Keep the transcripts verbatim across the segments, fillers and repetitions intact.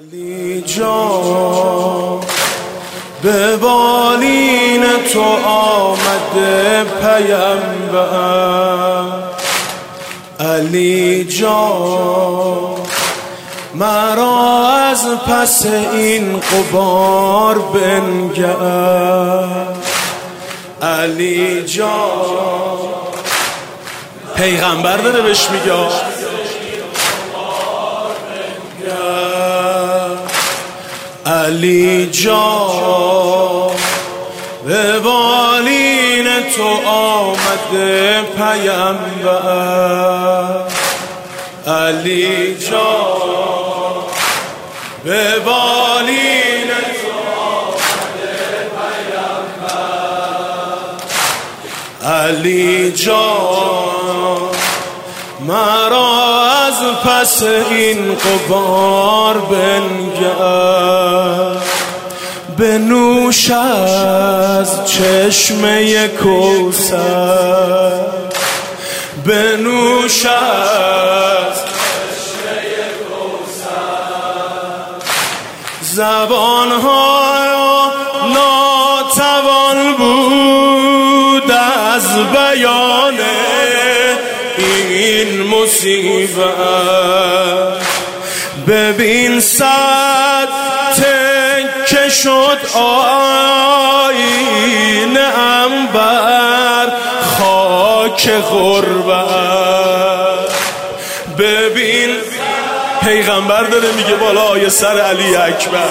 علی جان به بالین تو آمده پیمبر. علی جان مرا از پس این غبار بنگر. علی جان پیغمبر داره بهش میگه علی جان به بالین تو آمده پیمبر. علی جان به بالین تو آمده پیمبر. علی جان مرا از پس این غبار بنگر. بنوش از چشمه کوثر، بنوش از چشمه کوثر. زبان‌های ناتوان بود از بیان این مصیبت. ببین صد تکه شد آیینه ام بر خاک غربت. ببین پیغمبر داره میگه بالای سر علی اکبر.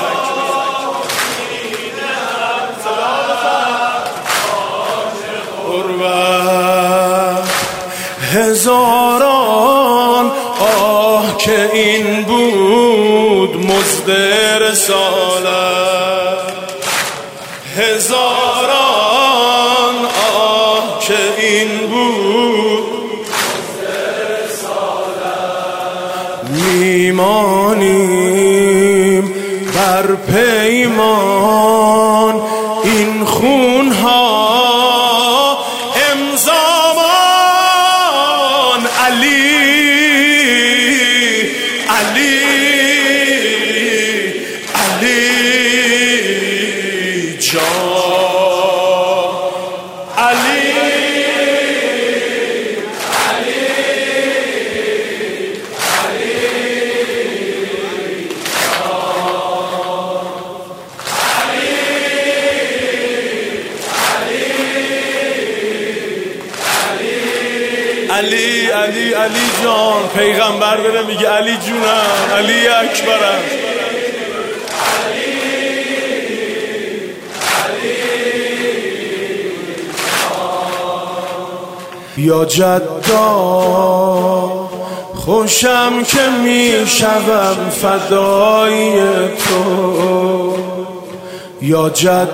هزاران آه که این بود مزد رسالت. هزاران آه که این بود مزد رسالت. میمانیم بر پیمان این خونها علی علی علی جان علی علی علی علی علی علی جان پیغمبر داره میگه علی جونم، علی اکبرم. یا جدا خوشم که میشوم فدای تو. یا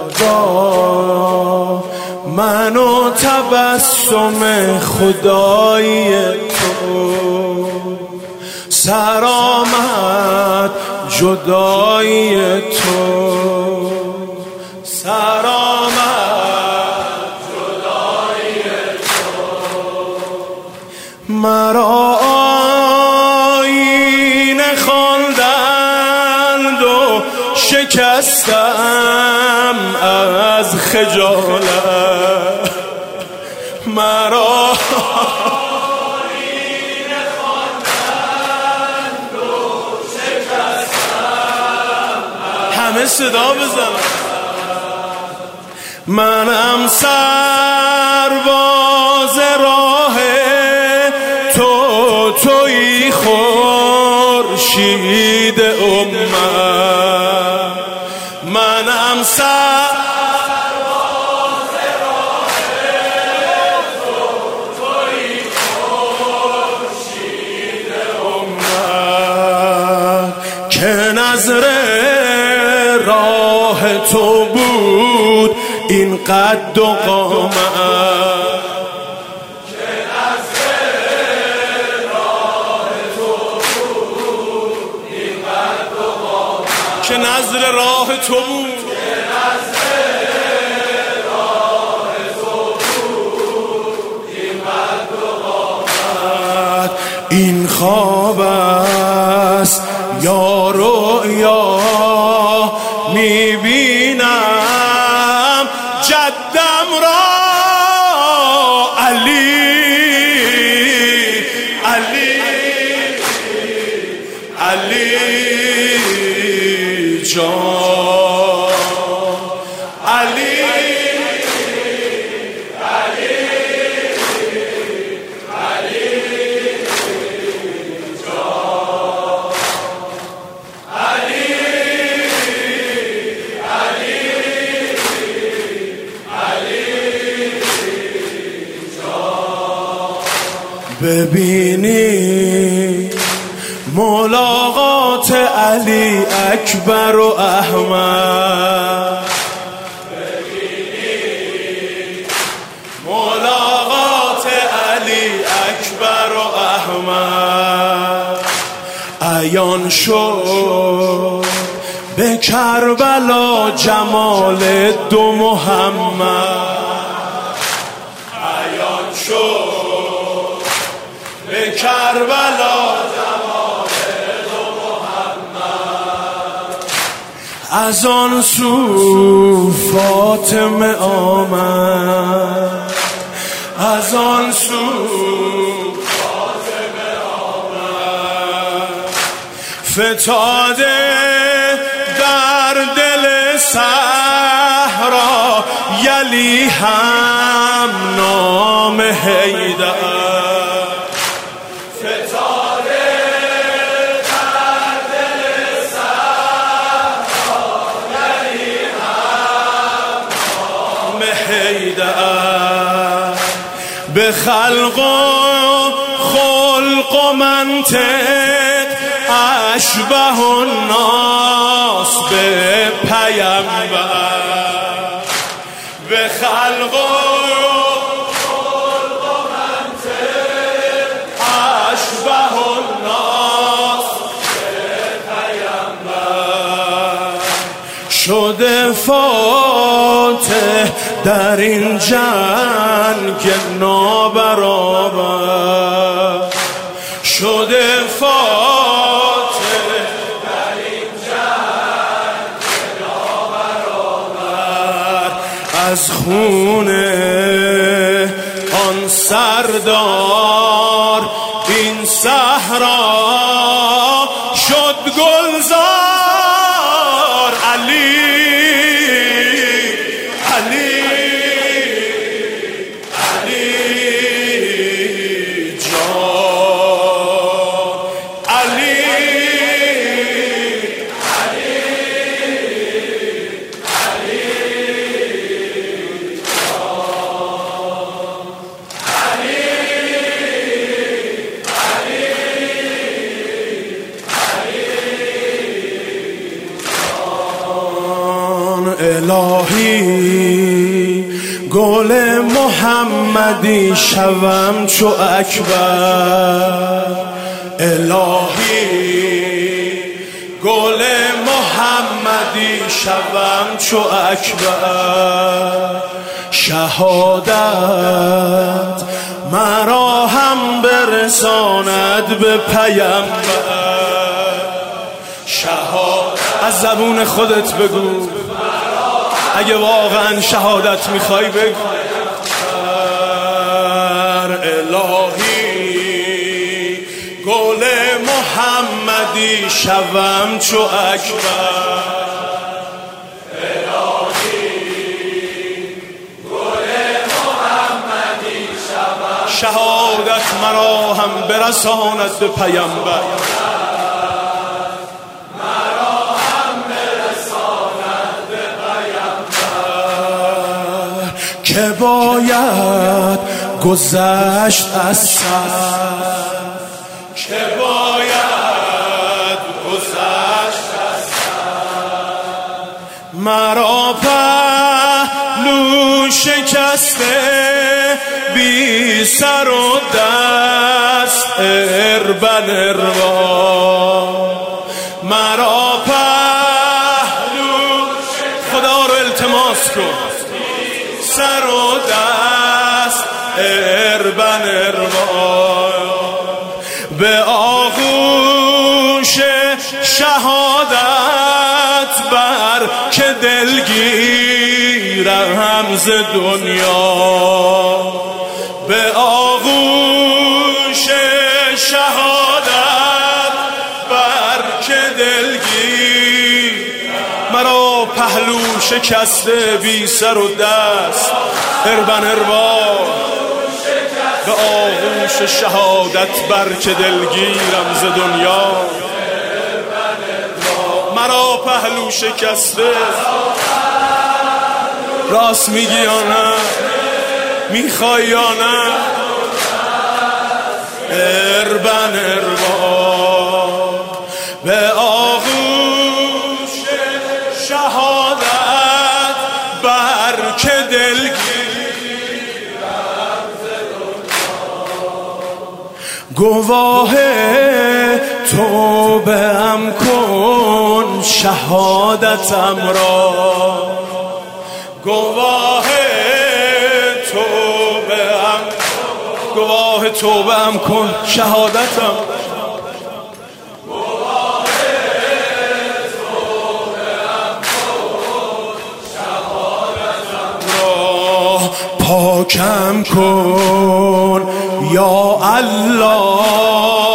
جدا من و تبسم خدای تو. سرآمد جدای تو، سرآمد جدای تو. مرا آیینه خواندند و شکستم از خجالت. مرا آیینه خواندند و شکستم. همه صدا بزنن. منم سرباز راه تو، تویی خورشید امت. منم سرباز راه تو، تویی خورشید امت. که نظر راه تو بود این قد و قامت. که نظر راه تو بود این خواب است یا رؤیا جان علی ببینی ملاقات علی اکبر و احمد، ببینی ملاقات علی اکبر و احمد، عیان شد به کربلا جمال دو محمد، عیان شد به کربلا جمال دو محمد، از آن سو فاطمه آمد، از آن سو فاطمه آمد، فتاده در دل صحرا یلی هم نام حیدر، به خلق و خلق و منطق اشبه الناس به پیامبر، به خلق و خلق و منطق اشبه الناس به پیامبر، شده فاتح در این جنگ نابرابر، شده فاتح در این جنگ نابرابر، از خون آن سردار این صحرا شد گلزار، علی علی الهی گل محمدی شوم چو اکبر، الهی گل محمدی شوم چو اکبر، شهادت مرا هم برساند به پیامبر، شهادت از زبون خودت بگو اگه واقعا شهادت میخوای بگو، الهی گل محمدی شوم چو اکبر، الهی گل محمدی شوم، شهادت مرا هم برساند به پیامبر، که باید گذشت از سر، که باید گذشت از سر، مرا پهلو شکسته بی سر و دست اربن اروا، مرا پهلو خدا رو التماس کن سر و دست اربن اروا، به آغوش شهادت بر که دلگیرم ز دنیا، به آغوش شهادت بر که دلگیرم مرا پهلو شکسته بی سر و دست، اربن اربا به آغوش شهادت بر که دلگیرم ز دنیا. مرا پهلو شکسته، راست میگی یا نه؟ میخوای یا نه؟ اربن اربا به آغوش شهادت بر که دلگیرم ز دنیا. گواه توبه‌ام کن شهادتم را، گواه توبه‌ام، گواه توبه‌ام کن شهادتم، گواه توبه‌ام کن شهادتم را. پاکم کن یا الله